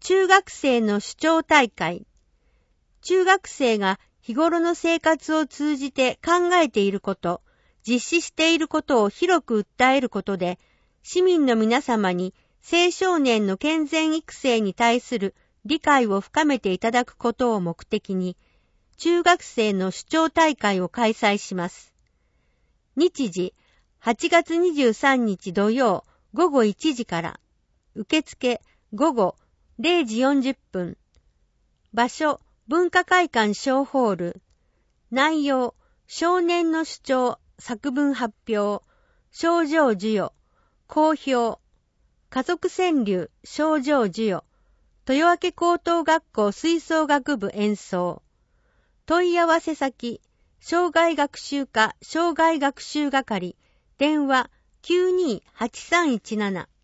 中学生の主張大会。中学生が日頃の生活を通じて考えていること、実施していることを広く訴えることで、市民の皆様に青少年の健全育成に対する理解を深めていただくことを目的に、中学生の主張大会を開催します。日時、8月23日土曜午後1時から、受付午後0時40分。場所、文化会館小ホール。内容、少年の主張、作文発表、賞状授与、公表、家族川柳、賞状授与、豊明高等学校吹奏楽部演奏。問い合わせ先、障害学習課障害学習係、電話 928317